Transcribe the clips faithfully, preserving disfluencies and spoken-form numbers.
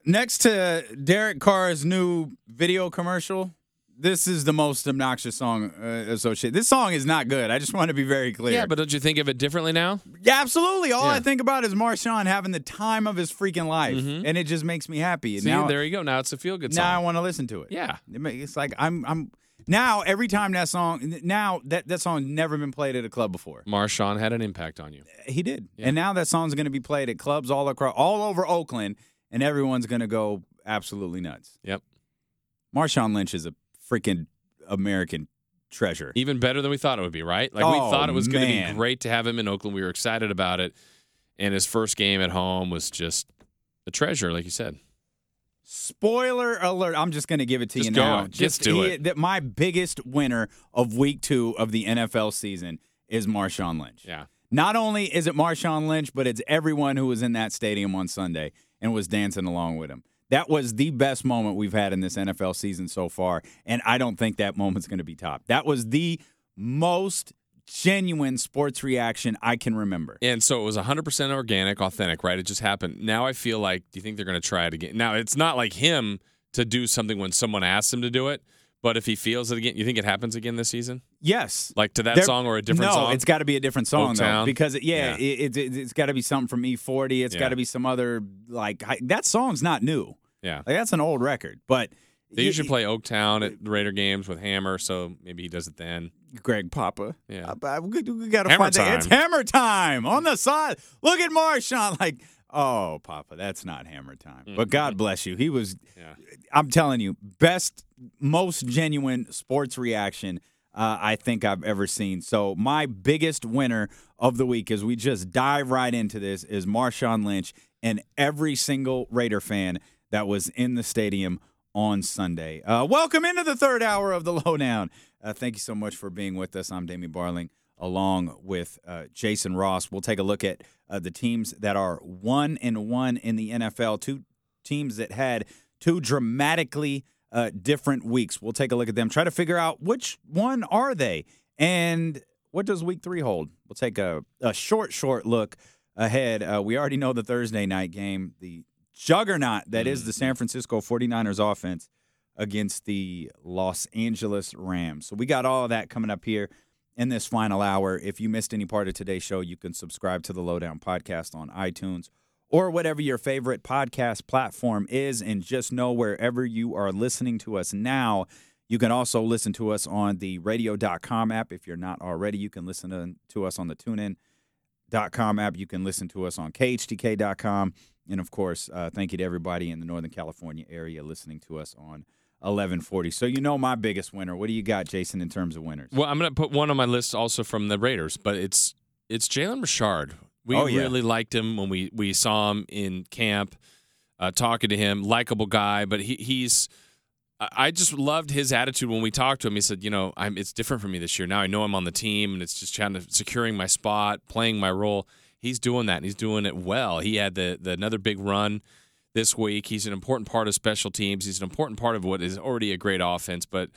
Next to Derek Carr's new video commercial, this is the most obnoxious song uh, associated. This song is not good. I just want to be very clear. Yeah, but don't you think of it differently now? Yeah, absolutely. All Yeah. I think about is Marshawn having the time of his freaking life, Mhm. and it just makes me happy. See, now, there you go. Now it's a feel-good song. now I want to listen to it. Yeah. It ma- It's like I'm I'm now every time that song now that that song's never been played at a club before. Marshawn had an impact on you. He did, Yeah. and now that song's going to be played at clubs all across all over Oakland, and everyone's going to go absolutely nuts. Yep. Marshawn Lynch is a freaking American treasure. Even better than we thought it would be, right? Like, we Oh, thought it was going to be man. great to have him in Oakland. We were excited about it. And his first game at home was just a treasure, like you said. Spoiler alert! I'm just going to give it to Just you go. now. Just do he- it. That my biggest winner of Week Two of the N F L season is Marshawn Lynch. Yeah. Not only is it Marshawn Lynch, but it's everyone who was in that stadium on Sunday and was dancing along with him. That was the best moment we've had in this N F L season so far, and I don't think that moment's going to be topped. That was the most genuine sports reaction I can remember. And so it was one hundred percent organic, authentic, right? It just happened. Now I feel like, do you think they're going to try it again? Now, it's not like him to do something when someone asks him to do it, but if he feels it again, you think it happens again this season? Yes. Like to that There- song or a different no, song? it's got to be a different song, though. Oaktown? Because, it, yeah, Yeah. It, it, it's got to be something from E forty. It's Yeah. got to be some other, like, hi- that song's not new. Yeah. Like, that's an old record. But They usually play Oaktown at the Raider games with Hammer, so maybe he does it then. Greg Papa. Yeah. Uh, we, we got to Hammer find that. It's time. hammer time on the side. Look at Marshawn. Like, oh, Papa, that's not hammer time. But God bless you. He was, Yeah. I'm telling you, best, most genuine sports reaction uh, I think I've ever seen. So my biggest winner of the week, as we just dive right into this, is Marshawn Lynch and every single Raider fan that was in the stadium on Sunday. Uh, welcome into the third hour of the Lowdown. Uh, thank you so much for being with us. I'm Damien Barling, along with uh, Jason Ross. We'll take a look at uh, the teams that are one and one in the N F L. Two teams that had two dramatically uh, different weeks. We'll take a look at them. Try to figure out which one are they, and what does Week Three hold. We'll take a, a short, short look ahead. Uh, we already know the Thursday night game, the juggernaut that is the San Francisco forty-niners offense against the Los Angeles Rams. So we got all of that coming up here in this final hour. If you missed any part of today's show, you can subscribe to the Lowdown Podcast on iTunes or whatever your favorite podcast platform is. And just know wherever you are listening to us now, you can also listen to us on the radio dot com app. If you're not already, you can listen to, to us on the TuneIn dot com app. You can listen to us on K H T K dot com. And, of course, uh, thank you to everybody in the Northern California area listening to us on eleven forty. So you know my biggest winner. What do you got, Jason, in terms of winners? Well, I'm going to put one on my list also from the Raiders, but it's it's Jalen Richard. We Oh, yeah. really liked him when we, we saw him in camp, uh, talking to him. Likable guy, but he, he's I I just loved his attitude when we talked to him. He said, you know, I'm, it's different for me this year. Now I know I'm on the team, and it's just trying to securing my spot, playing my role. He's doing that, and he's doing it well. He had the, the another big run this week. He's an important part of special teams. He's an important part of what is already a great offense, but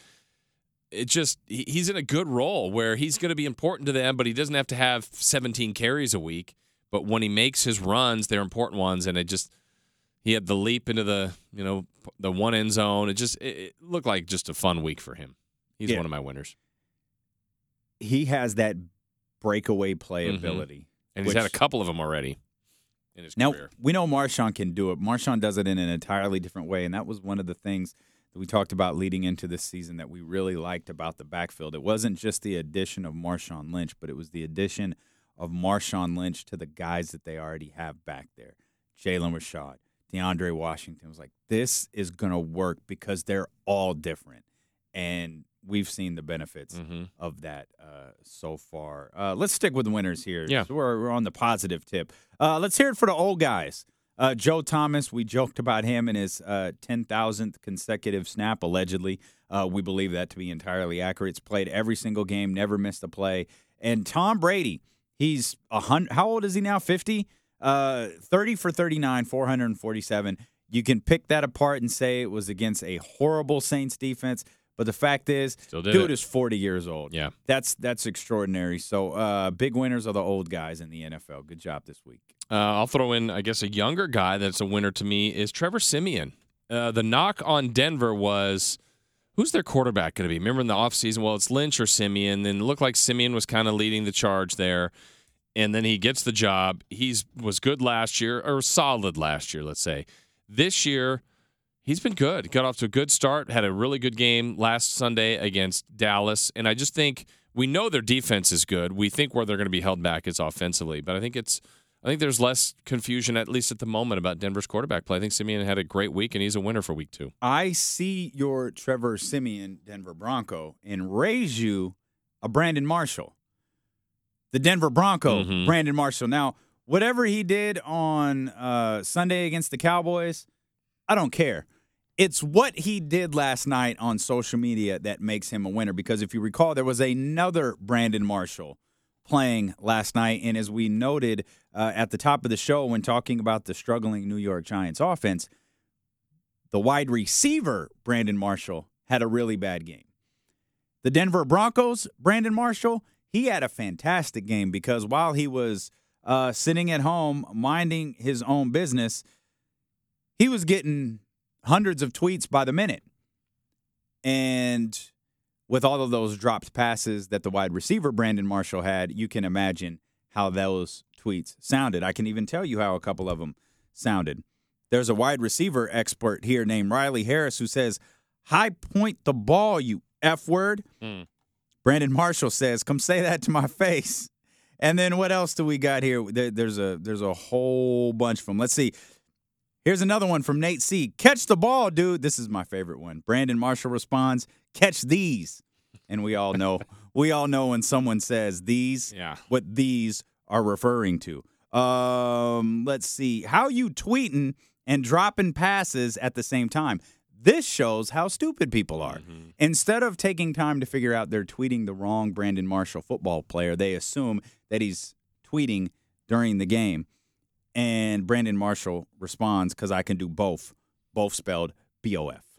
it just he, he's in a good role where he's going to be important to them, but he doesn't have to have seventeen carries a week. But when he makes his runs, they're important ones, and it just he had the leap into the you know the one end zone. It just it, it looked like just a fun week for him. He's Yeah. one of my winners, He has that breakaway play Mhm. ability. and he's Which- had a couple of them already in his Now, career. we know Marshawn can do it. Marshawn does it in an entirely different way, and that was one of the things that we talked about leading into this season that we really liked about the backfield. It wasn't just the addition of Marshawn Lynch, but it was the addition of Marshawn Lynch to the guys that they already have back there. Jalen Rashad, DeAndre Washington was like, this is going to work because they're all different. And we've seen the benefits Mm-hmm. of that uh, so far. Uh, let's stick with the winners here. Yeah. So we're, we're on the positive tip. Uh, let's hear it for the old guys. Uh, Joe Thomas, we joked about him and his uh, ten thousandth consecutive snap, allegedly. Uh, we believe that to be entirely accurate. It's played every single game, never missed a play. And Tom Brady, he's a hundred. How old is he now? fifty? Uh, thirty for thirty-nine, four hundred forty-seven. You can pick that apart and say it was against a horrible Saints defense. But the fact is, Still did dude it. is forty years old. Yeah. That's that's extraordinary. So uh, big winners are the old guys in the N F L. Good job this week. Uh, I'll throw in, I guess, a younger guy that's a winner to me is Trevor Siemian. Uh, the knock on Denver was, who's their quarterback going to be? Remember in the offseason, well, it's Lynch or Siemian. Then it looked like Siemian was kind of leading the charge there. And then he gets the job. He's was good last year, or solid last year, let's say. This year, he's been good. Got off to a good start, had a really good game last Sunday against Dallas. And I just think we know their defense is good. We think where they're going to be held back is offensively. But I think it's I think there's less confusion, at least at the moment, about Denver's quarterback play. I think Siemian had a great week, and he's a winner for week two. I see your Trevor Siemian Denver Bronco and raise you a Brandon Marshall. The Denver Bronco, mm-hmm. Brandon Marshall. Now, whatever he did on uh, Sunday against the Cowboys, I don't care. It's what he did last night on social media that makes him a winner. Because if you recall, there was another Brandon Marshall playing last night. And as we noted uh, at the top of the show when talking about the struggling New York Giants offense, the wide receiver, Brandon Marshall, had a really bad game. The Denver Broncos, Brandon Marshall, he had a fantastic game because while he was uh, sitting at home minding his own business, he was getting hundreds of tweets by the minute. And with all of those dropped passes that the wide receiver, Brandon Marshall, had, you can imagine how those tweets sounded. I can even tell you how a couple of them sounded. There's a wide receiver expert here named Riley Harris who says, "High point the ball, you F word." Mm. Brandon Marshall says, "Come say that to my face." And then what else do we got here? There, there's a there's a whole bunch of them. Let's see. Here's another one from Nate C. "Catch the ball, dude." This is my favorite one. Brandon Marshall responds, "Catch these." And we all know we all know when someone says these, yeah. what these are referring to. Um, let's see. How you tweeting and dropping passes at the same time. This shows how stupid people are. Mm-hmm. Instead of taking time to figure out they're tweeting the wrong Brandon Marshall football player, they assume that he's tweeting during the game. And Brandon Marshall responds, "Because I can do both." Both spelled B O F.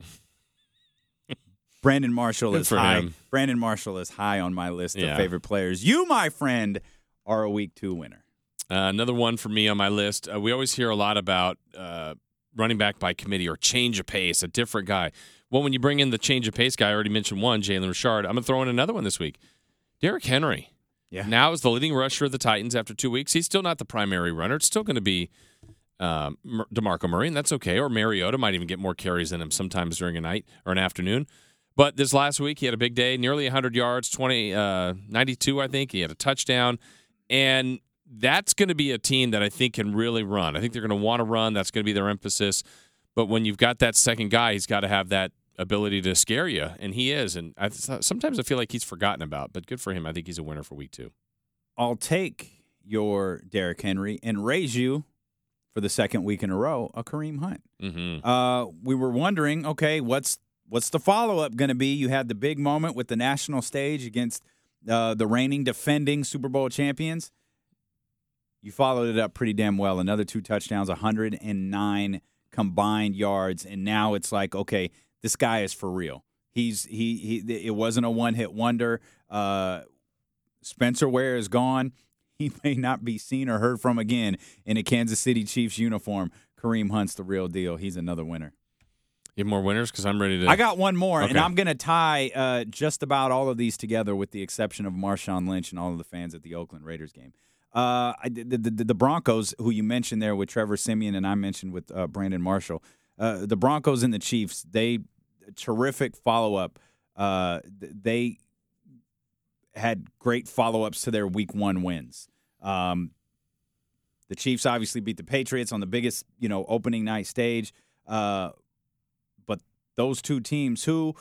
Brandon Marshall Good is for high. him. Brandon Marshall is high on my list Yeah. of favorite players. You, my friend, are a week two winner. Uh, another one for me on my list. Uh, we always hear a lot about uh, running back by committee or change of pace, a different guy. Well, when you bring in the change of pace guy, I already mentioned one, Jalen Richard. I'm going to throw in another one this week. Derrick Henry. Yeah. Now is the leading rusher of the Titans after two weeks. He's still not the primary runner. It's still going to be um, DeMarco Murray, and that's okay. Or Mariota might even get more carries than him sometimes during a night or an afternoon. But this last week, he had a big day, nearly one hundred yards, twenty, uh, ninety-two, I think. He had a touchdown. And that's going to be a team that I think can really run. I think they're going to want to run. That's going to be their emphasis. But when you've got that second guy, he's got to have that ability to scare you, and he is. And I, sometimes I feel like he's forgotten about, but good for him. I think he's a winner for week two. I'll take your Derrick Henry and raise you for the second week in a row a Kareem Hunt. Mm-hmm. Uh, we were wondering, okay, what's what's the follow-up going to be? You had the big moment with the national stage against uh, the reigning, defending Super Bowl champions. You followed it up pretty damn well. Another two touchdowns, one hundred nine combined yards, and now it's like, okay, this guy is for real. He's he he. It wasn't a one-hit wonder. Uh, Spencer Ware is gone. He may not be seen or heard from again in a Kansas City Chiefs uniform. Kareem Hunt's the real deal. He's another winner. You have more winners? Because I'm ready to. I got one more, okay. and I'm going to tie uh, just about all of these together with the exception of Marshawn Lynch and all of the fans at the Oakland Raiders game. Uh, I, the, the, the Broncos, who you mentioned there with Trevor Siemian and I mentioned with uh, Brandon Marshall, uh, the Broncos and the Chiefs, they terrific follow-up. Uh, they had great follow-ups to their week one wins. Um, the Chiefs obviously beat the Patriots on the biggest, you know, opening night stage. Uh, but those two teams who,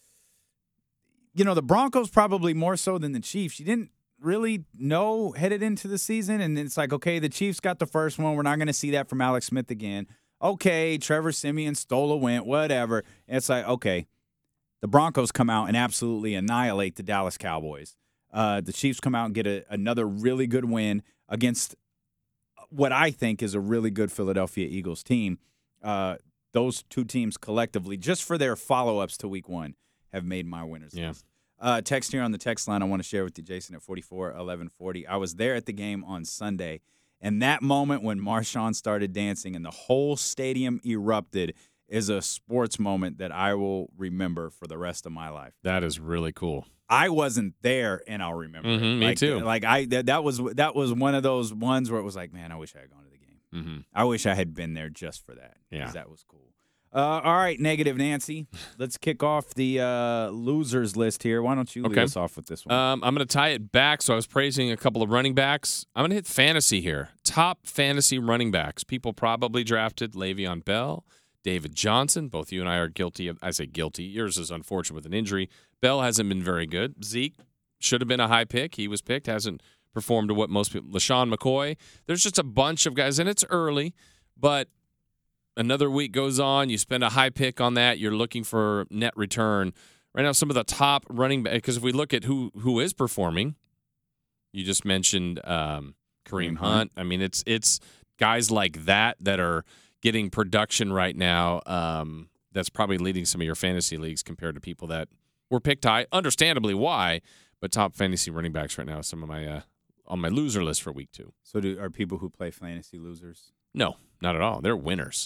you know, the Broncos probably more so than the Chiefs. You didn't really know headed into the season, and it's like, okay, the Chiefs got the first one. We're not going to see that from Alex Smith again. Okay, Trevor Siemian stole a win, whatever. And it's like, okay, the Broncos come out and absolutely annihilate the Dallas Cowboys. Uh, the Chiefs come out and get a, another really good win against what I think is a really good Philadelphia Eagles team. Uh, those two teams collectively, just for their follow-ups to week one, have made my winners yeah. list. Uh, text here on the text line I want to share with you, Jason, at forty-four eleven forty. I was there at the game on Sunday, And that moment when Marshawn started dancing and the whole stadium erupted is a sports moment that I will remember for the rest of my life. That is really cool. I wasn't there, and I'll remember Mm-hmm, it. me Like, too. Like I that, that was that was one of those ones where it was like, man, I wish I had gone to the game. Mm-hmm. I wish I had been there just for that. Yeah. That was cool. Uh, all right, Negative Nancy. Let's kick off the uh, losers list here. Why don't you lead Okay. us off with this one? Um, I'm going to tie it back. So I was praising a couple of running backs. I'm going to hit fantasy here. Top fantasy running backs. People probably drafted Le'Veon Bell, David Johnson. Both you and I are guilty of, I say guilty. Yours is unfortunate with an injury. Bell hasn't been very good. Zeke should have been a high pick. He was picked. Hasn't performed to what most people. LaShawn McCoy. There's just a bunch of guys, and it's early, but another week goes on. You spend a high pick on that. You're looking for net return. Right now, some of the top running back, because if we look at who who is performing, you just mentioned um, Kareem Kareem Hunt. Hunt. I mean, it's it's guys like that that are getting production right now. Um, that's probably leading some of your fantasy leagues compared to people that were picked high. Understandably, why? But top fantasy running backs right now, some of my uh, on my loser list for week two. So do are people who play fantasy losers? No, not at all. They're winners.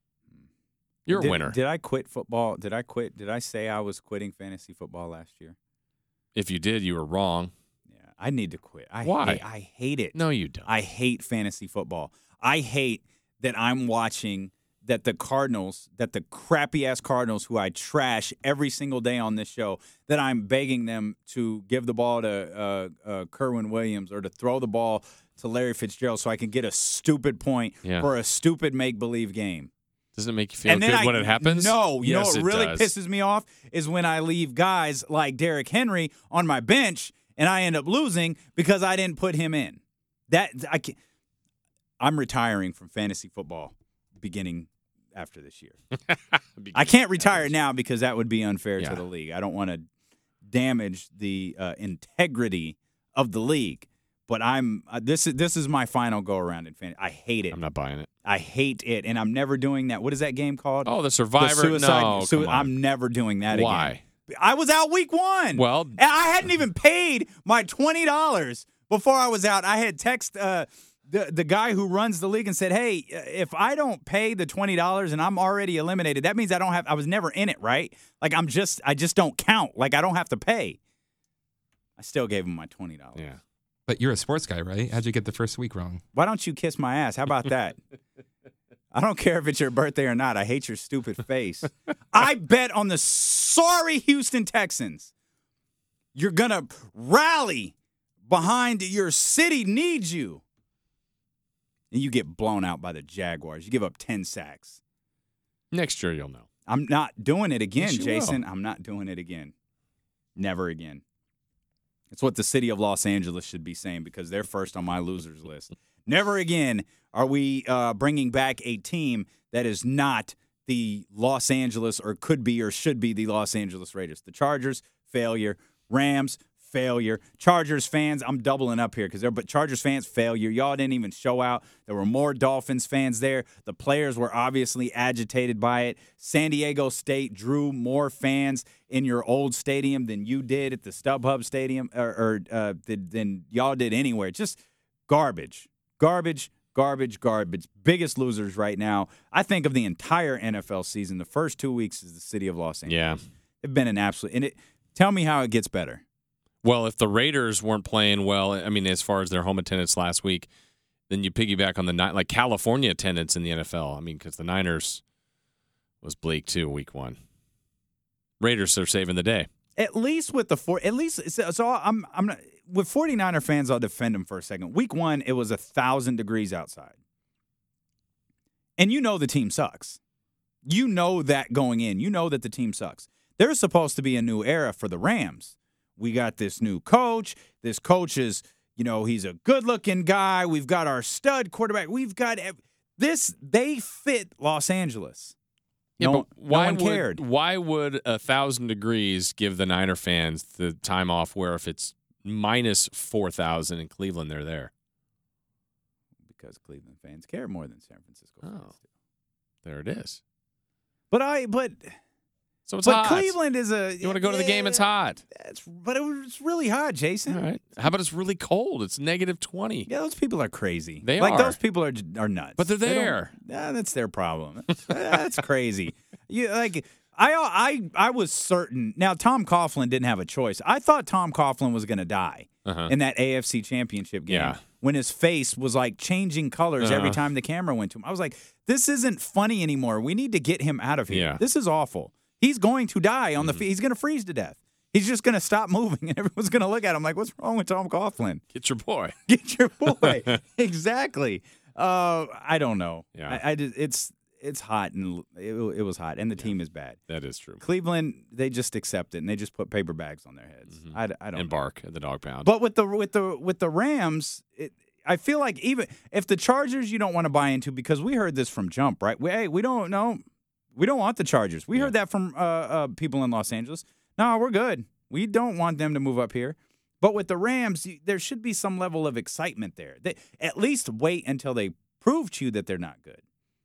You're did, a winner. Did I quit football? Did I quit? Did I say I was quitting fantasy football last year? If you did, you were wrong. Yeah, I need to quit. I Why? Hate, I hate it. No, you don't. I hate fantasy football. I hate that I'm watching that the Cardinals, that the crappy ass Cardinals, who I trash every single day on this show, that I'm begging them to give the ball to uh, uh, Kerwin Williams or to throw the ball to Larry Fitzgerald so I can get a stupid point Yeah. for a stupid make believe game. Does it make you feel And then good I- when it happens? No, you Yes, know what it really does. pisses me off is when I leave guys like Derrick Henry on my bench and I end up losing because I didn't put him in. That I can I'm retiring from fantasy football beginning after this year. I can't retire now because that would be unfair Yeah. to the league. I don't want to damage the uh, integrity of the league. But I'm uh, this is this is my final go around in fantasy. I hate it. I'm not buying it. I hate it, and I'm never doing that. What is that game called? Oh, the The Survivor? suicide. no, sui- come on. I'm never doing that again. Why? I was out week one. Well- and I hadn't even paid my twenty dollars before I was out. I had text uh, the the guy who runs the league and said, "Hey, if I don't pay the twenty dollars and I'm already eliminated, that means I don't have. I was never in it, right? Like I'm just, I just don't count. Like I don't have to pay." I still gave him my twenty dollars. Yeah. But you're a sports guy, right? How'd you get the first week wrong? Why don't you kiss my ass? How about that? I don't care if it's your birthday or not. I hate your stupid face. I bet on the sorry Houston Texans. You're going to rally behind your city needs you. And you get blown out by the Jaguars. You give up ten sacks. Next year you'll know. I'm not doing it again, Yes, you Jason. I'm not doing it again. Never again. It's what the city of Los Angeles should be saying because they're first on my losers list. Never again are we uh, bringing back a team that is not the Los Angeles or could be or should be the Los Angeles Raiders. The Chargers, failure. Rams, failure. Chargers fans, I'm doubling up here because they're but Chargers fans, failure. Y'all didn't even show out. There were more Dolphins fans there. The players were obviously agitated by it. San Diego State drew more fans in your old stadium than you did at the StubHub Stadium or, or uh, than, than y'all did anywhere. Just garbage, garbage, garbage, garbage. Biggest losers right now. I think of the entire N F L season. The first two weeks is the city of Los Angeles. Yeah. They've been an absolute. And it. Tell me how it gets better. Well, if the Raiders weren't playing well, I mean, as far as their home attendance last week, then you piggyback on the Ni- like California attendance in the N F L. I mean, because the Niners was bleak too, week one. Raiders are saving the day. At least with the four, at least so, so I'm I'm not with 49er fans. I'll defend them for a second. Week one, it was a thousand degrees outside, and you know the team sucks. You know that going in. You know that the team sucks. There's supposed to be a new era for the Rams. We got this new coach. This coach is, you know, he's a good-looking guy. We've got our stud quarterback. We've got ev- this. They fit Los Angeles. Yeah, no, but why no one would, cared. Why would a thousand degrees give the Niner fans the time off? Where if it's minus four thousand in Cleveland, they're there. Because Cleveland fans care more than San Francisco fans Oh. do. There it is. But I, but So it's but hot. Cleveland is a. You want to go to the game? It's hot. It's, but it was, it's really hot, Jason. All right. How about it's really cold? It's negative twenty. Yeah, those people are crazy. They like are. those people are are nuts. But they're They don't- there. Yeah, that's their problem. That's, that's crazy. You like I I I was certain. Now Tom Coughlin didn't have a choice. I thought Tom Coughlin was going to die Uh-huh. in that A F C Championship game Yeah. when his face was like changing colors every Uh-huh. time the camera went to him. I was like, this isn't funny anymore. We need to get him out of here. Yeah. This is awful. He's going to die on the Mhm. field. He's going to freeze to death. He's just going to stop moving, and everyone's going to look at him like, what's wrong with Tom Coughlin? Get your boy. Get your boy. Exactly. Uh, I don't know. Yeah. I, I just, it's it's hot, and it, it was hot, and the team is bad. That is true. Cleveland, they just accept it, and they just put paper bags on their heads. Mhm. I, I don't And know. bark at the dog pound. But with the with the with the Rams, it, I feel like even if the Chargers you don't want to buy into, because we heard this from Jump, right? We, hey, we don't know. We don't want the Chargers. We Yeah. heard that from uh, uh, people in Los Angeles. No, we're good. We don't want them to move up here. But with the Rams, you- there should be some level of excitement there. They, at least wait until they prove to you that they're not good.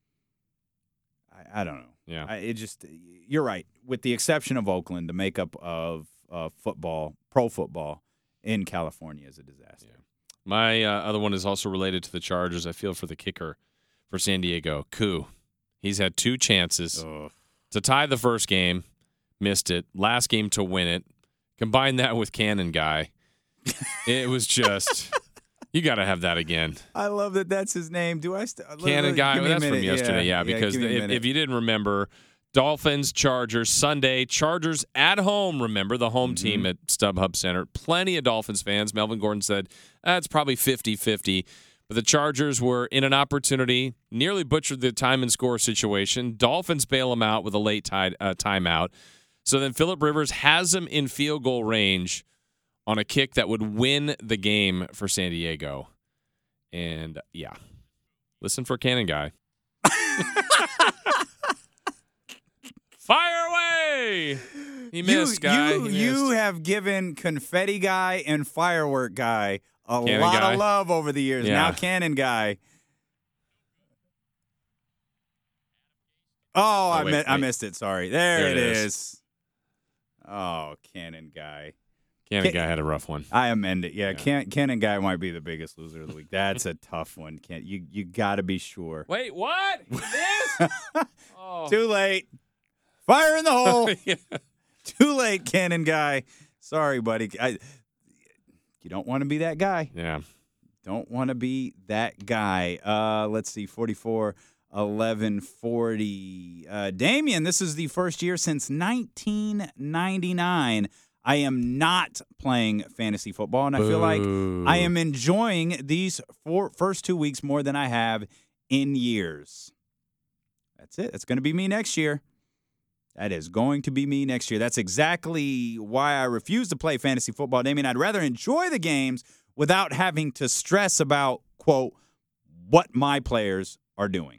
I, I don't know. Yeah. I, it just you're right. With the exception of Oakland, the makeup of uh, football, pro football in California is a disaster. Yeah. My uh, other one is also related to the Chargers. I feel for the kicker for San Diego, Koo. He's had two chances Ugh. to tie the first game, missed it. Last game to win it. Combine that with Cannon Guy. It was just, you got to have that again. I love that that's his name. Do I st- Cannon Guy, give well, me a that's from minute. yesterday, yeah, because give me a if, minute. if you didn't remember, Dolphins, Chargers, Sunday, Chargers at home, remember, the home Mm-hmm. team at StubHub Center. Plenty of Dolphins fans. Melvin Gordon said, that's probably fifty-fifty. But the Chargers were in an opportunity, nearly butchered the time and score situation. Dolphins bail them out with a late tide, uh, timeout. So then Phillip Rivers has them in field goal range on a kick that would win the game for San Diego. And, yeah, listen for Cannon Guy. Fire away! He missed, you, guy. You, He you missed. have given Confetti Guy and Firework Guy a Cannon lot Guy. of love over the years. Yeah. Now Cannon Guy. Oh, I, wait, mi- I wait. missed it. Sorry. There, There it it is. is. Oh, Cannon Guy. Cannon Can- Guy had a rough one. I amend it. Yeah, Yeah. Can- Cannon Guy might be the biggest loser of the week. That's a tough one. Can't you? You got to be sure. Wait, what? He missed? Oh. Too late. Fire in the hole. Yeah. Too late, Cannon Guy. Sorry, buddy. I, you don't want to be that guy. Yeah. Don't want to be that guy. Uh, let's see, forty-four, eleven, forty. Uh, Damian, this is the first year since nineteen ninety-nine. I am not playing fantasy football, and I feel like I am enjoying these four, first two weeks more than I have in years. That's it. That's going to be me next year. That is going to be me next year. That's exactly why I refuse to play fantasy football, Damian. I'd rather enjoy the games without having to stress about, quote, what my players are doing.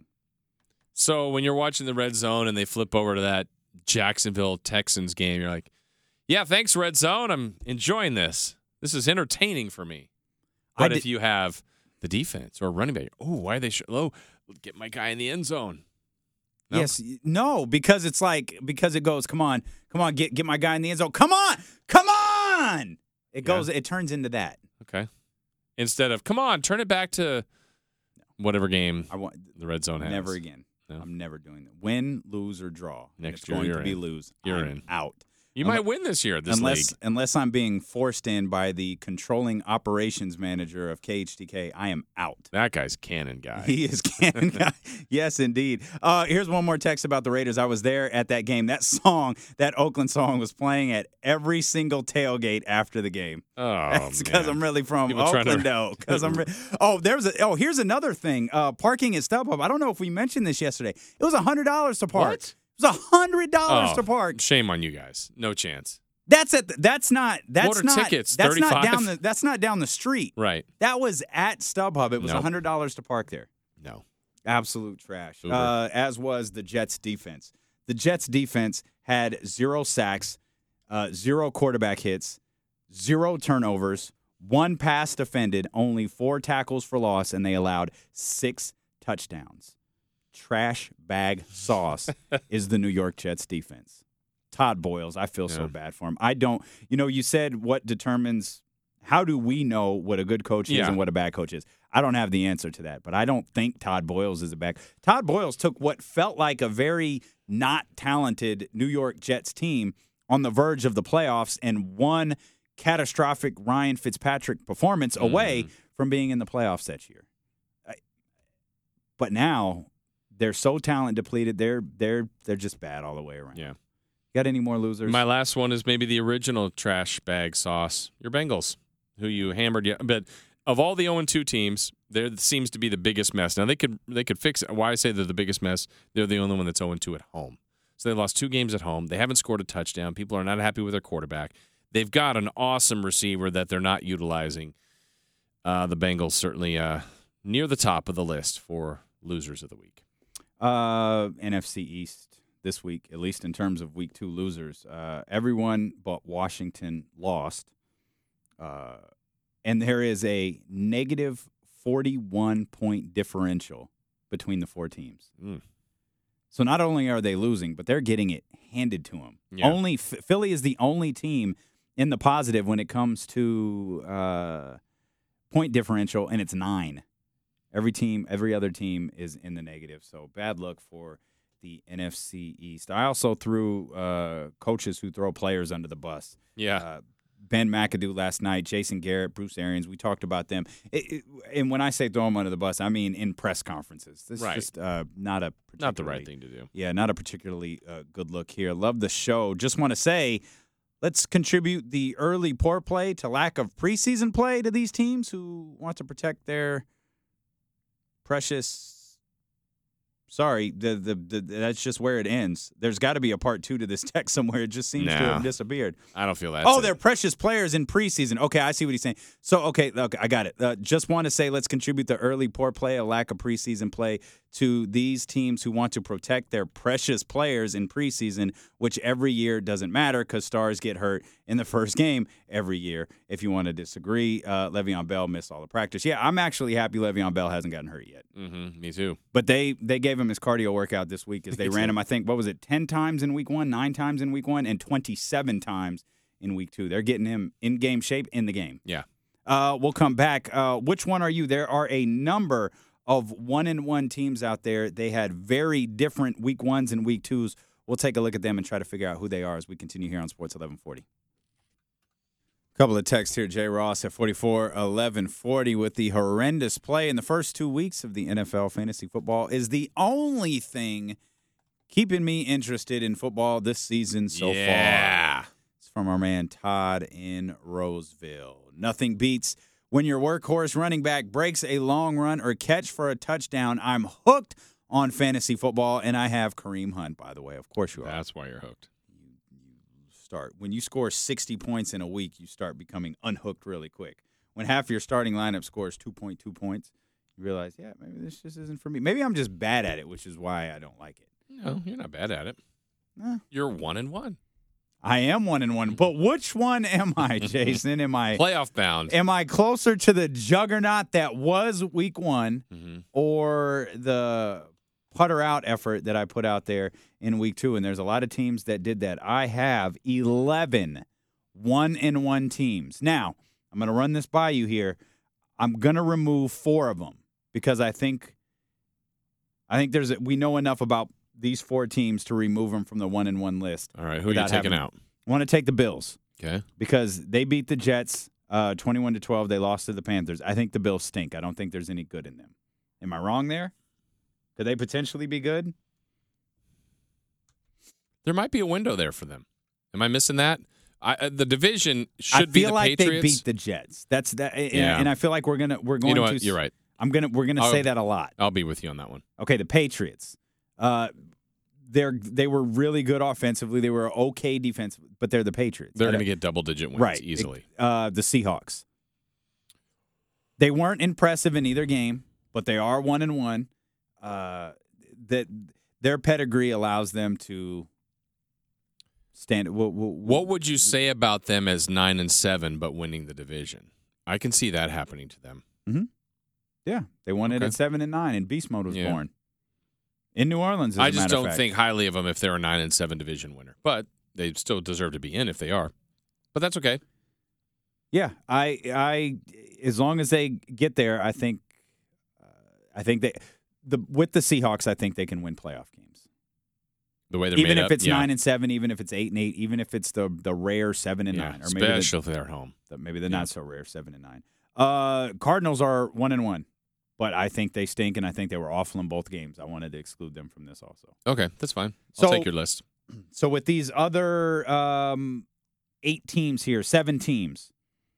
So when you're watching the Red Zone and they flip over to that Jacksonville Texans game, you're like, yeah, thanks, Red Zone. I'm enjoying this. This is entertaining for me. I But did- if you have the defense or running back, oh, why are they sh- oh, get my guy in the end zone. Nope. Yes, no, because it's like, because it goes, come on, come on, get get my guy in the end zone. Come on, come on. It goes, it turns into that. Okay. Instead of, come on, turn it back to whatever game I want the Red Zone has. never again. No. I'm never doing that. Win, lose, or draw. And Next it's year, going you're to be in. lose. You're I'm in. out. You Unle- might win this year, this unless league. unless I'm being forced in by the controlling operations manager of K H T K, I am out. That guy's Cannon Guy. He is Cannon Guy. Yes, indeed. Uh, here's one more text about the Raiders. I was there at that game. That song, that Oakland song, was playing at every single tailgate after the game. oh, That's because man. I'm really from People trying to- Oakland, though. Because I'm. Re- oh, there's a. Oh, here's another thing. Uh, parking at StubHub. I don't know if we mentioned this yesterday. It was a hundred dollars to park. What? It was a hundred dollars Oh, to park. Shame on you guys. No chance. That's at. The, that's not. That's What are not. tickets? That's not thirty-five? down the. That's not down the street. Right. That was at StubHub. It was a Nope. hundred dollars to park there. No. Absolute trash. Uber. Uh, as was the Jets defense. The Jets defense had zero sacks, uh, zero quarterback hits, zero turnovers, one pass defended, only four tackles for loss, and they allowed six touchdowns. Trash bag sauce is the New York Jets defense. Todd Boyles. I feel Yeah. so bad for him. I don't. You know, you said what determines. How do we know what a good coach is Yeah. and what a bad coach is? I don't have the answer to that, but I don't think Todd Boyles is a bad. Todd Boyles took what felt like a very not talented New York Jets team on the verge of the playoffs and one catastrophic Ryan Fitzpatrick performance away Mhm. from being in the playoffs that year. I, but now they're so talent depleted. They're they're they're just bad all the way around. Yeah. Got any more losers? My last one is maybe the original trash bag sauce. Your Bengals, who you hammered. Yet. But of all the oh and two teams, there seems to be the biggest mess. Now, they could they could fix it. Why I say they're the biggest mess, they're the only one that's oh and two at home. So they lost two games at home. They haven't scored a touchdown. People are not happy with their quarterback. They've got an awesome receiver that they're not utilizing. Uh, the Bengals certainly uh, near the top of the list for losers of the week. Uh, N F C East this week, at least in terms of week two losers. Uh, everyone but Washington lost. Uh, and there is a negative forty-one point differential between the four teams. Mm. So not only are they losing, but they're getting it handed to them. Yeah. Only Philly is the only team in the positive when it comes to uh, point differential, and it's nine. Every team, every other team is in the negative. So bad luck for the N F C East. I also threw uh, coaches who throw players under the bus. Yeah. Uh, Ben McAdoo last night, Jason Garrett, Bruce Arians. We talked about them. It, it, and when I say throw them under the bus, I mean in press conferences. This Right. is just uh, not a Not the right thing to do. Yeah, not a particularly uh, good look here. Love the show. Just want to say, let's contribute the early poor play to lack of preseason play to these teams who want to protect their precious. Sorry, the, the the that's just where it ends. There's got to be a part two to this text somewhere. It just seems to No. have disappeared. I don't feel that. Oh, they're precious players in preseason. Okay, I see what he's saying. So, okay, okay, I got it. Uh, just want to say, let's contribute the early poor play, a lack of preseason play, to these teams who want to protect their precious players in preseason, which every year doesn't matter because stars get hurt in the first game every year. If you want to disagree, uh, Le'Veon Bell missed all the practice. Yeah, I'm actually happy Le'Veon Bell hasn't gotten hurt yet. Mm-hmm. Me too. But they they gave him his cardio workout this week as they ran him, I think, what was it, ten times in week one, nine times in week one, and twenty-seven times in week two. They're getting him in game shape in the game. Yeah. Uh, we'll come back. Uh, which one are you? There are a number of one-and-one teams out there. They had very different week ones and week twos. We'll take a look at them and try to figure out who they are as we continue here on Sports eleven forty. Couple of texts here. Jay Ross at forty-four eleven forty with the horrendous play in the first two weeks of the N F L fantasy football is the only thing keeping me interested in football this season so Yeah. far. It's from our man Todd in Roseville. Nothing beats when your workhorse running back breaks a long run or catch for a touchdown. I'm hooked on fantasy football, and I have Kareem Hunt, by the way. Of course you are. That's why you're hooked. Start when you score sixty points in a week, you start becoming unhooked really quick. When half your starting lineup scores two point two points, you realize, yeah, maybe this just isn't for me. Maybe I'm just bad at it, which is why I don't like it. No, you're not bad at it. Eh. You're one and one. I am one and one, but which one am I, Jason? Am I Playoff bound. am I closer to the juggernaut that was week one, Mm-hmm. or the putter out effort that I put out there in week two? And there's a lot of teams that did that. I have eleven one and one teams. Now, I'm going to run this by you here. I'm going to remove four of them because I think I think there's a, we know enough about these four teams to remove them from the one and one list. All right, who are you without taking having- out? I want to take the Bills Okay. because they beat the Jets uh, twenty-one to twelve. They lost to the Panthers. I think the Bills stink. I don't think there's any good in them. Am I wrong there? Could they potentially be good? There might be a window there for them. Am I missing that? I, uh, the division should I be feel the like Patriots. they beat the Jets. That's that, and, Yeah. and I feel like we're gonna we're going you know to. what? You're right. I'm gonna we're gonna I'll- say that a lot. I'll be with you on that one. Okay, the Patriots. Uh, they're they were really good offensively. They were okay defensively, but they're the Patriots. They're I going to don't- get double digit wins right easily. Uh, the Seahawks. They weren't impressive in either game, but they are one and one. Uh, that their pedigree allows them to stand. We'll, we'll, What would you say about them as nine and seven, but winning the division? I can see that happening to them. Yeah, they won it Okay. at seven and nine, and Beast Mode was Yeah. born in New Orleans. As I a just matter of don't fact. think highly of them if they're a nine and seven division winner. But they still deserve to be in if they are. But that's okay. Yeah, I, I, as long as they get there, I think, uh, I think they, the with the Seahawks, I think they can win playoff games. The way they're even made if up, it's yeah. nine and seven, even if it's eight and eight, even if it's the the rare seven and yeah, nine, or maybe the, especially if they're at home. the, maybe the Yeah. not so rare seven and nine. Uh, Cardinals are one and one, but I think they stink, and I think they were awful in both games. I wanted to exclude them from this also. Okay, that's fine. I'll So- take your list. So with these other um, eight teams here, seven teams,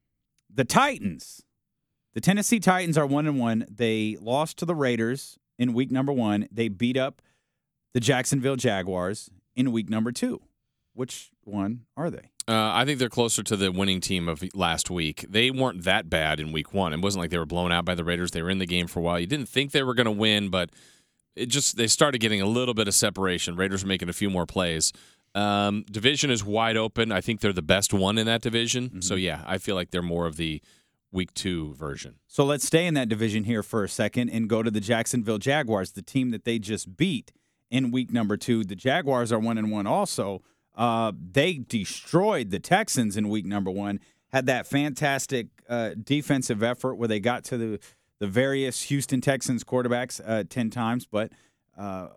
the Titans, the Tennessee Titans are one and one. They lost to the Raiders in week number one. They beat up the Jacksonville Jaguars in week number two. Which one are they? Uh, I think they're closer to the winning team of last week. They weren't that bad in week one. It wasn't like they were blown out by the Raiders. They were in the game for a while. You didn't think they were going to win, but it just they started getting a little bit of separation. Raiders were making a few more plays. Um, division is wide open. I think they're the best one in that division. Mm-hmm. So, yeah, I feel like they're more of the week two version. So let's stay in that division here for a second and go to the Jacksonville Jaguars, the team that they just beat in week number two. The Jaguars are one and one also. Uh, they destroyed the Texans in week number one, had that fantastic uh, defensive effort where they got to the, the various Houston Texans quarterbacks uh, ten times, but uh,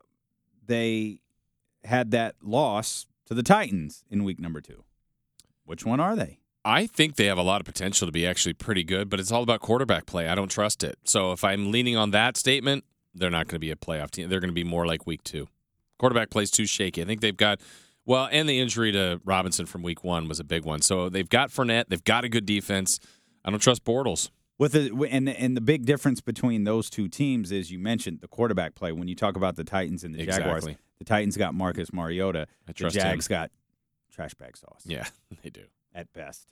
they had that loss to the Titans in week number two. Which one are they? I think they have a lot of potential to be actually pretty good, but it's all about quarterback play. I don't trust it. So if I'm leaning on that statement, they're not going to be a playoff team. They're going to be more like week two. Quarterback play's too shaky. I think they've got, well, and the injury to Robinson from week one was a big one. So they've got Fournette. They've got a good defense. I don't trust Bortles. With the, and and the big difference between those two teams is you mentioned the quarterback play. When you talk about the Titans and the Jaguars, Exactly. the Titans got Marcus Mariota. I The trust Jags him. got trash bag sauce. Yeah, they do. At best.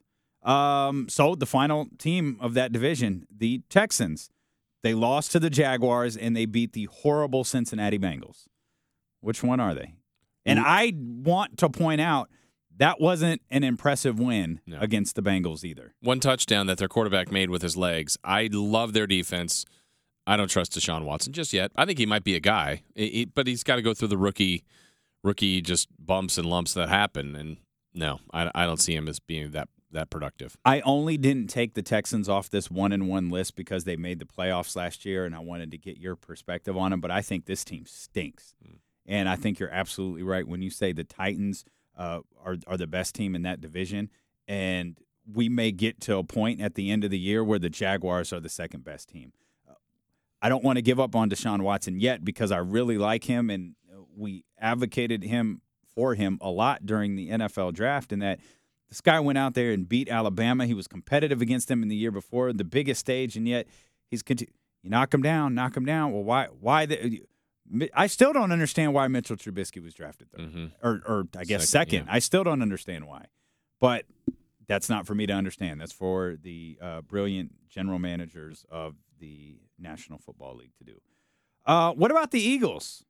Um, so the final team of that division, the Texans, they lost to the Jaguars and they beat the horrible Cincinnati Bengals. Which one are they? And Ooh. I want to point out that wasn't an impressive win No. against the Bengals either. One touchdown that their quarterback made with his legs. I love their defense. I don't trust Deshaun Watson just yet. I think he might be a guy, He- he- but he's got to go through the rookie, rookie just bumps and lumps that happen. And no, I, I don't see him as being that that productive. I only didn't take the Texans off this one and one list because they made the playoffs last year, and I wanted to get your perspective on them. But I think this team stinks, mm. and I think you're absolutely right when you say the Titans uh, are are the best team in that division, and we may get to a point at the end of the year where the Jaguars are the second best team. Uh, I don't want to give up on Deshaun Watson yet because I really like him, and we advocated him for him a lot during the N F L draft, and that. This guy went out there and beat Alabama. He was competitive against them in the year before, the biggest stage, and yet he's continu- you knock him down, knock him down. Well, why? Why? The, I still don't understand why Mitchell Trubisky was drafted third, Mm-hmm. or, or I guess Second, second. yeah. I still don't understand why, but that's not for me to understand. That's for the uh, brilliant general managers of the National Football League to do. Uh, what about the Eagles?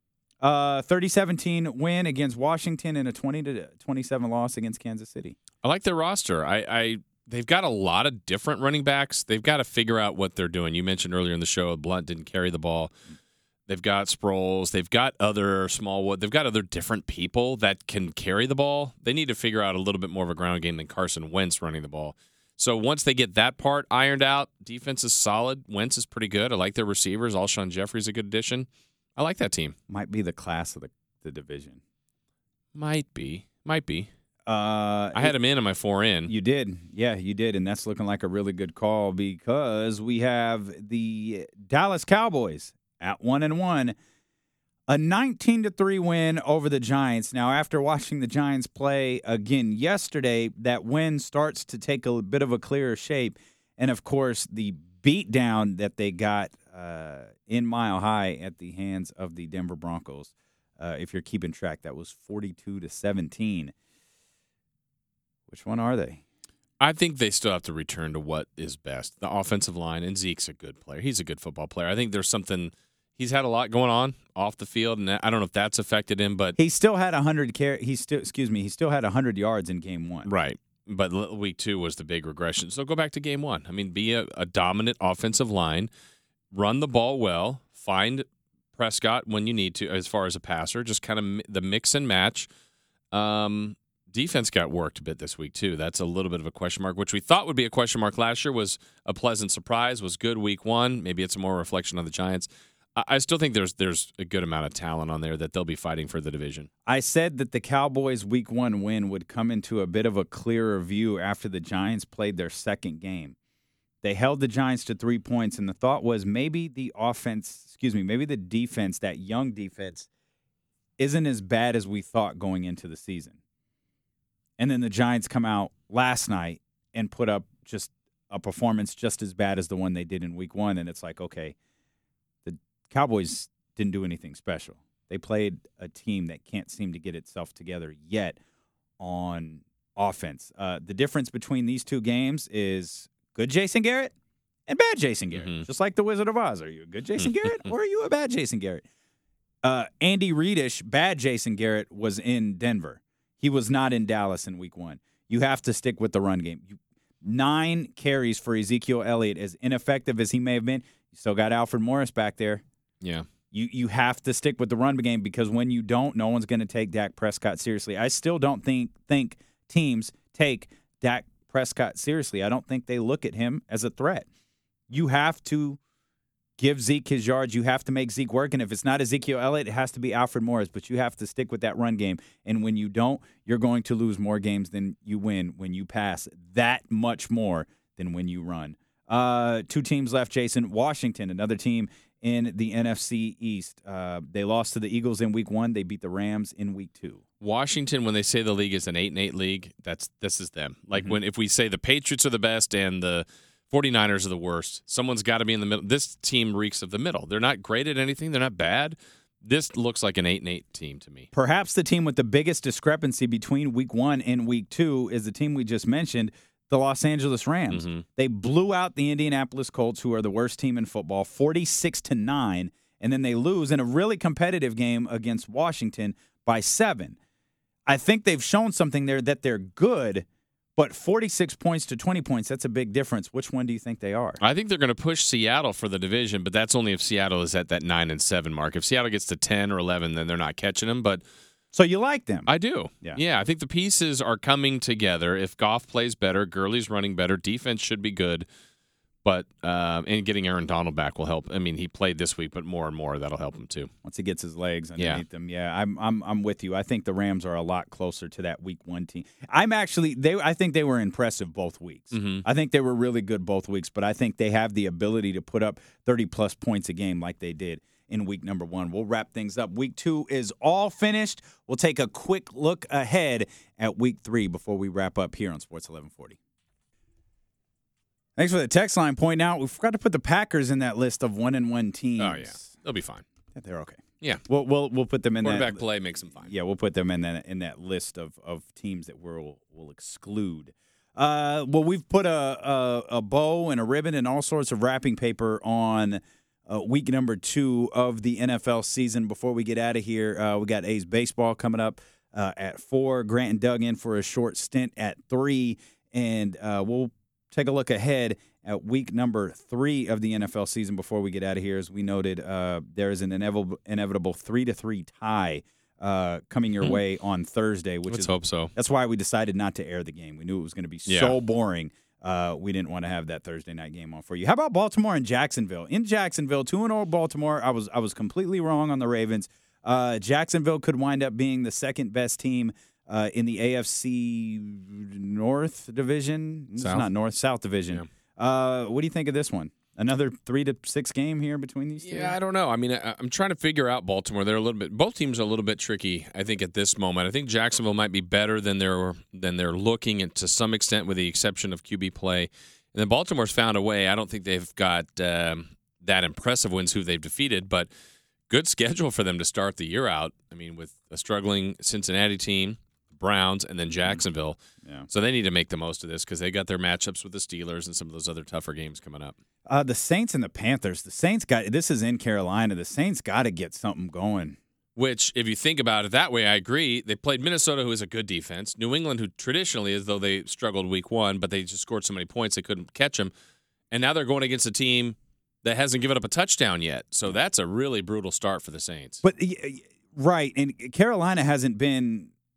Uh, thirty seventeen win against Washington and a twenty to twenty-seven loss against Kansas City. I like their roster. I, I they've got a lot of different running backs. They've got to figure out what they're doing. You mentioned earlier in the show, Blunt didn't carry the ball. They've got Sproles. They've got other Smallwood. They've got other different people that can carry the ball. They need to figure out a little bit more of a ground game than Carson Wentz running the ball. So once they get that part ironed out, defense is solid. Wentz is pretty good. I like their receivers. Alshon Jeffrey's a good addition. I like that team. Might be the class of the, the division. Might be. Might be. Uh, I had him in on my four in. You did. Yeah, you did. And that's looking like a really good call because we have the Dallas Cowboys at one and one. A nineteen to three win over the Giants. Now, after watching the Giants play again yesterday, that win starts to take a bit of a clearer shape. And, of course, the beatdown that they got uh, in Mile High at the hands of the Denver Broncos. Uh, if you're keeping track, that was forty-two to seventeen. Which one are they? I think they still have to return to what is best. The offensive line, and Zeke's a good player. He's a good football player. I think there's something – he's had a lot going on off the field, and I don't know if that's affected him, but – He still had one hundred car- he still excuse me, he still had one hundred yards in game one. Right. But l- week two was the big regression. So go back to game one. I mean, be a, a dominant offensive line, run the ball well, find Prescott when you need to as far as a passer, just kind of mi- the mix and match. Um, Defense got worked a bit this week, too. That's a little bit of a question mark, which we thought would be a question mark last year, was a pleasant surprise, was good week one. Maybe it's more a reflection on the Giants. I, I still think there's there's a good amount of talent on there that they'll be fighting for the division. I said that the Cowboys' week one win would come into a bit of a clearer view after the Giants played their second game. They held the Giants to three points, and the thought was maybe the offense, excuse me, maybe the defense, that young defense, isn't as bad as we thought going into the season. And then the Giants come out last night and put up just a performance just as bad as the one they did in week one. And it's like, okay, the Cowboys didn't do anything special. They played a team that can't seem to get itself together yet on offense. Uh, the difference between these two games is good Jason Garrett and bad Jason Garrett. Mm-hmm. Just like the Wizard of Oz. Are you a good Jason Garrett or are you a bad Jason Garrett? Uh, Andy Reid-ish, bad Jason Garrett, was in Denver. He was not in Dallas in week one. You have to stick with the run game. You, nine carries for Ezekiel Elliott, as ineffective as he may have been. You still got Alfred Morris back there. Yeah. You you have to stick with the run game because when you don't, no one's going to take Dak Prescott seriously. I still don't think think teams take Dak Prescott seriously. I don't think they look at him as a threat. You have to give Zeke his yards. You have to make Zeke work. And if it's not Ezekiel Elliott, it has to be Alfred Morris. But you have to stick with that run game. And when you don't, you're going to lose more games than you win when you pass that much more than when you run. Uh, two teams left, Jason. Washington, another team in the N F C East. Uh, they lost to the Eagles in week one. They beat the Rams in week two. Washington, when they say the league is an eight and eight league, that's this is them. Like Mm-hmm. when if we say the Patriots are the best and the forty-niners are the worst, someone's got to be in the middle. This team reeks of the middle. They're not great at anything. They're not bad. This looks like an eight and eight team to me. Perhaps the team with the biggest discrepancy between week one and week two is the team we just mentioned, the Los Angeles Rams. Mm-hmm. They blew out the Indianapolis Colts, who are the worst team in football, forty-six to nine, and then they lose in a really competitive game against Washington by seven. I think they've shown something there that they're good, but forty-six points to twenty points, that's a big difference. Which one do you think they are? I think they're going to push Seattle for the division, but that's only if Seattle is at that nine and seven mark. If Seattle gets to ten or eleven, then they're not catching them, but So you like them? I do. Yeah. Yeah, I think the pieces are coming together. If Goff plays better, Gurley's running better, defense should be good. But uh, and getting Aaron Donald back will help. I mean, he played this week, but more and more that'll help him too. Once he gets his legs Yeah. underneath him, yeah, I'm I'm I'm with you. I think the Rams are a lot closer to that week one team. I'm actually they. I think they were impressive both weeks. Mhm. I think they were really good both weeks, but I think they have the ability to put up thirty plus points a game like they did in week number one. We'll wrap things up. Week two is all finished. We'll take a quick look ahead at week three before we wrap up here on Sports eleven forty. Thanks for the text line pointing out. We forgot to put the Packers in that list of one and one teams. Oh, yeah. They'll be fine. They're okay. Yeah. We'll we'll we'll put them in Quarterback that play makes them fine. Yeah, we'll put them in that in that list of, of teams that we'll will exclude. Uh, well, we've put a, a a bow and a ribbon and all sorts of wrapping paper on uh, week number two of the N F L season. Before we get out of here, uh, we got A's baseball coming up uh, at four. Grant and Doug in for a short stint at three, and uh, we'll take a look ahead at week number three of the N F L season before we get out of here. As we noted, uh, there is an inevitable, inevitable three to three tie uh, coming your way on Thursday. Which Let's is, hope so. That's why we decided not to air the game. We knew it was going to be Yeah. so boring. Uh, we didn't want to have that Thursday night game on for you. How about Baltimore and Jacksonville? In Jacksonville, two and zero Baltimore. I was I was completely wrong on the Ravens. Uh, Jacksonville could wind up being the second best team uh, in the A F C North Division. It's South? not North South Division. Yeah. Uh, what do you think of this one? Another three to six game here between these two? Yeah, I don't know. I mean, I, I'm trying to figure out Baltimore. They're a little bit. Both teams are a little bit tricky. I think at this moment, I think Jacksonville might be better than they're than they're looking, and to some extent, with the exception of Q B play. And then Baltimore's found a way. I don't think they've got um, that impressive wins who they've defeated, but good schedule for them to start the year out. I mean, with a struggling Cincinnati team, Browns, and then Jacksonville. Yeah. So they need to make the most of this because they got their matchups with the Steelers and some of those other tougher games coming up. Uh, the Saints and the Panthers. The Saints got this is in Carolina. The Saints got to get something going. Which, if you think about it that way, I agree. They played Minnesota, who is a good defense. New England, who traditionally, as though they struggled week one, but they just scored so many points they couldn't catch them. And now they're going against a team that hasn't given up a touchdown yet. So that's a really brutal start for the Saints. But right, and Carolina hasn't been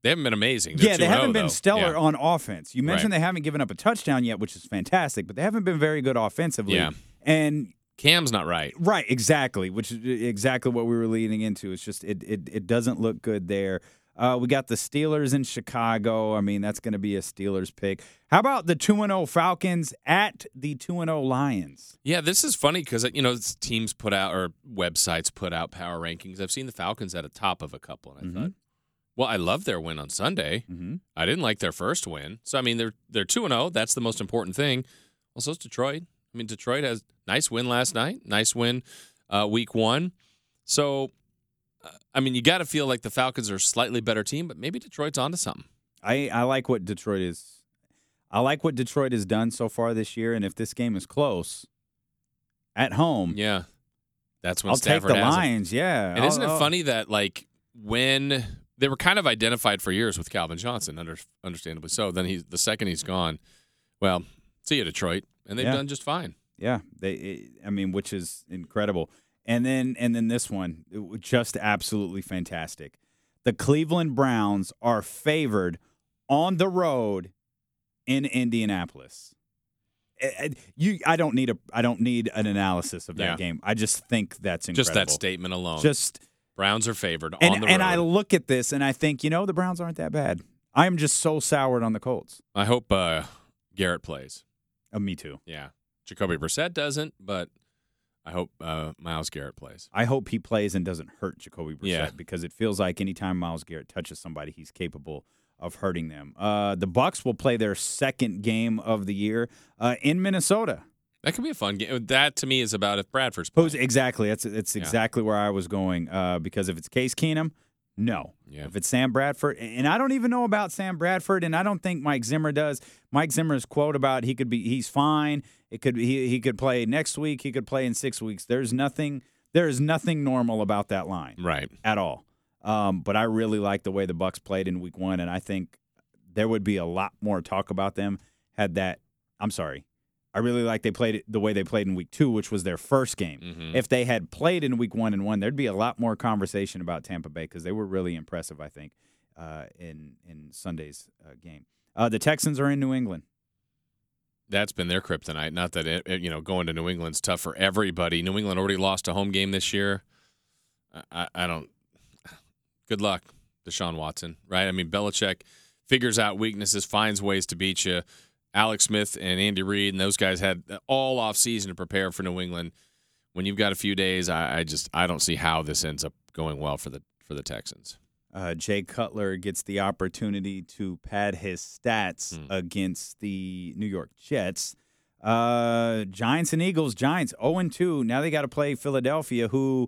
They haven't been amazing. They're yeah, they two and haven't oh, been though. stellar Yeah. on offense. You mentioned Right. they haven't given up a touchdown yet, which is fantastic, but they haven't been very good offensively. Yeah. And Cam's not right. right, exactly, which is exactly what we were leading into. It's just it it, it doesn't look good there. Uh, we got the Steelers in Chicago. I mean, that's going to be a Steelers pick. How about the two and oh Falcons at the two and oh Lions? Yeah, this is funny because, you know, teams put out or websites put out power rankings. I've seen the Falcons at the top of a couple, and I Mm-hmm. thought, well, I love their win on Sunday. Mm-hmm. I didn't like their first win. So, I mean, they're they're two and oh. That's the most important thing. Well, so is Detroit. I mean, Detroit has nice win last night, nice win uh, week one. So, uh, I mean, you got to feel like the Falcons are a slightly better team, but maybe Detroit's onto something. I, I like what Detroit is. I like what Detroit has done so far this year, and if this game is close at home, Yeah. That's when I'll Stafford take the has it. Lions. Yeah, And isn't it I'll- I'll- funny that, like, when they were kind of identified for years with Calvin Johnson, under, understandably so, then he's the second he's gone, well, see you, Detroit. And they've Yeah. done just fine. Yeah, they. I mean, which is incredible. And then and then this one, it was just absolutely fantastic. The Cleveland Browns are favored on the road in Indianapolis. Eh, eh, You, I don't need a. I don't need an analysis of that Yeah. game. I just think that's incredible. Just that statement alone. Just Browns are favored and on the road. and I look at this and I think, you know, the Browns aren't that bad. I am just so soured on the Colts. I hope uh, Garrett plays. Uh, me too. Yeah. Jacoby Brissett doesn't, but I hope uh, Myles Garrett plays. I hope he plays and doesn't hurt Jacoby Brissett Yeah. because it feels like anytime Myles Garrett touches somebody, he's capable of hurting them. Uh, the Bucs will play their second game of the year uh, in Minnesota. That could be a fun game. That, to me, is about if Bradford's playing. Who's exactly? That's it's Yeah. exactly where I was going. Uh, because if it's Case Keenum, no. Yeah. If it's Sam Bradford, and I don't even know about Sam Bradford, and I don't think Mike Zimmer does. Mike Zimmer's quote about he could be, he's fine. It could he he could play next week. He could play in six weeks. There's nothing. There is nothing normal about that line. Right. At all. Um, but I really like the way the Bucs played in week one, and I think there would be a lot more talk about them had that. I'm sorry. I really like they played it the way they played in week two, which was their first game. Mhm. If they had played in week one and one, there'd be a lot more conversation about Tampa Bay because they were really impressive, I think, uh, in in Sunday's uh, game. Uh, the Texans are in New England. That's been their kryptonite. Not that, it, you know, going to New England's tough for everybody. New England already lost a home game this year. I, I, I don't – good luck, Deshaun Watson, right? I mean, Belichick figures out weaknesses, finds ways to beat you. Alex Smith and Andy Reid and those guys had all off season to prepare for New England. When you've got a few days, I, I just I don't see how this ends up going well for the for the Texans. Uh, Jay Cutler gets the opportunity to pad his stats Hmm. against the New York Jets. Uh, Giants and Eagles. Giants oh and two. Now they got to play Philadelphia, who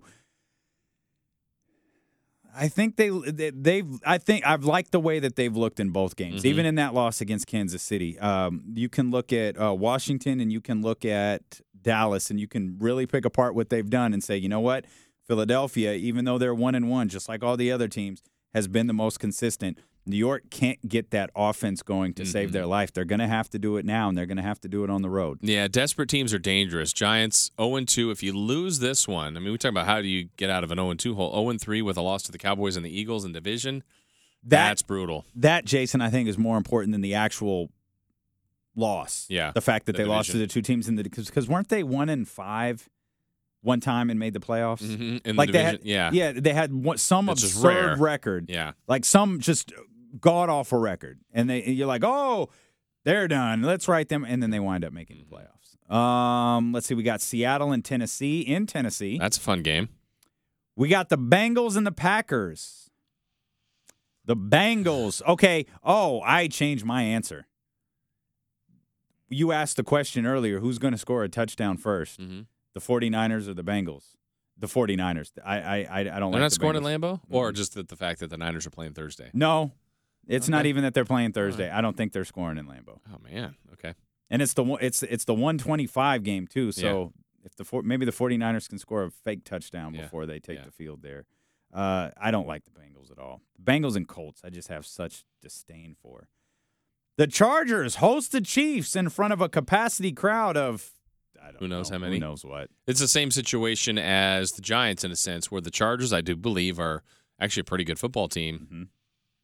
I think they they- they've I think I've liked the way that they've looked in both games, Mhm. even in that loss against Kansas City. Um, you can look at uh, Washington and you can look at Dallas, and you can really pick apart what they've done and say, you know what, Philadelphia, even though they're one and one, just like all the other teams, has been the most consistent. New York can't get that offense going to save Mhm. their life. They're going to have to do it now, and they're going to have to do it on the road. Yeah, desperate teams are dangerous. Giants oh and two. If you lose this one, I mean, we talk about how do you get out of an oh and two hole. oh and three with a loss to the Cowboys and the Eagles in division. That, That's brutal. That, Jason, I think is more important than the actual loss. Yeah, The fact that the they lost to division. the two teams in the because weren't they one and five one time and made the playoffs? Mhm, in Like the they division. had, yeah. yeah, they had one, some It's just absurd rare. record, Yeah. like some just god awful record, and they and you're like, oh, they're done. Let's write them, and then they wind up making the playoffs. Um, let's see, we got Seattle and Tennessee in Tennessee. That's a fun game. We got the Bengals and the Packers. The Bengals. Okay. Oh, I changed my answer. You asked the question earlier, who's going to score a touchdown first? Mm-hmm. The 49ers or the Bengals? The 49ers. I I I, I don't They're like not the scoring Bengals. at Lambeau? Or just the, the fact that the Niners are playing Thursday? No. It's not Okay. even that they're playing Thursday. I don't think they're scoring in Lambeau. Oh, man. Okay. And it's the one- it's it's the one twenty-five game too. So if the four, maybe the 49ers can score a fake touchdown Yeah. before they take Yeah. the field there. Uh, I don't like the Bengals at all. The Bengals and Colts, I just have such disdain for. The Chargers host the Chiefs in front of a capacity crowd of I don't Who knows know, how many? Who knows what? It's the same situation as the Giants in a sense, where the Chargers, I do believe, are actually a pretty good football team. Mhm.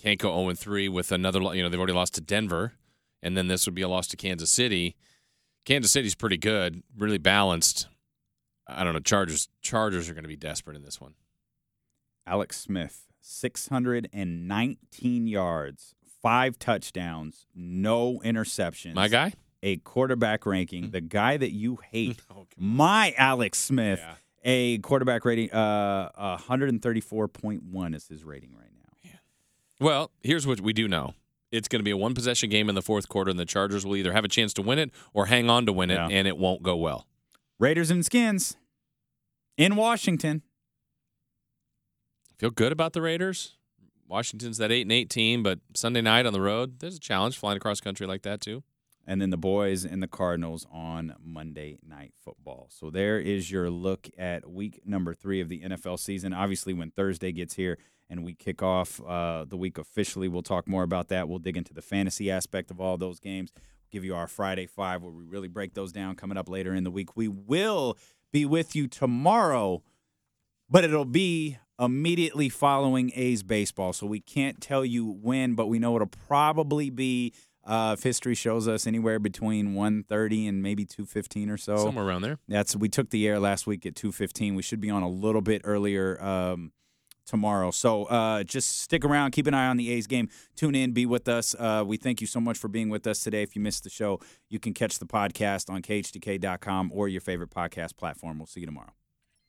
can't go oh and three with another. You know, they've already lost to Denver, and then this would be a loss to Kansas City. Kansas City's pretty good, really balanced. I don't know. Chargers. Chargers are going to be desperate in this one. Alex Smith, six hundred nineteen yards, five touchdowns, no interceptions. My guy? A quarterback ranking. The guy that you hate. Oh, my Alex Smith. Yeah. A quarterback rating, uh, one thirty-four point one is his rating right now. Yeah. Well, here's what we do know. It's going to be a one-possession game in the fourth quarter, and the Chargers will either have a chance to win it or hang on to win it, yeah. and it won't go well. Raiders and Skins in Washington. Feel good about the Raiders. Washington's that eight and eight team, but Sunday night on the road, there's a challenge flying across country like that too. And then the boys and the Cardinals on Monday Night Football. So there is your look at week number three of the N F L season. Obviously, when Thursday gets here and we kick off uh, the week officially, we'll talk more about that. We'll dig into the fantasy aspect of all those games. Give you our Friday Five where we really break those down coming up later in the week. We will be with you tomorrow, but it'll be immediately following A's baseball. So we can't tell you when, but we know it'll probably be Uh, if history shows us anywhere between one thirty and maybe two fifteen or so. Somewhere around there. That's we took the air last week at two fifteen. We should be on a little bit earlier um, tomorrow. So uh, just stick around. Keep an eye on the A's game. Tune in. Be with us. Uh, we thank you so much for being with us today. If you missed the show, you can catch the podcast on K H T K dot com or your favorite podcast platform. We'll see you tomorrow.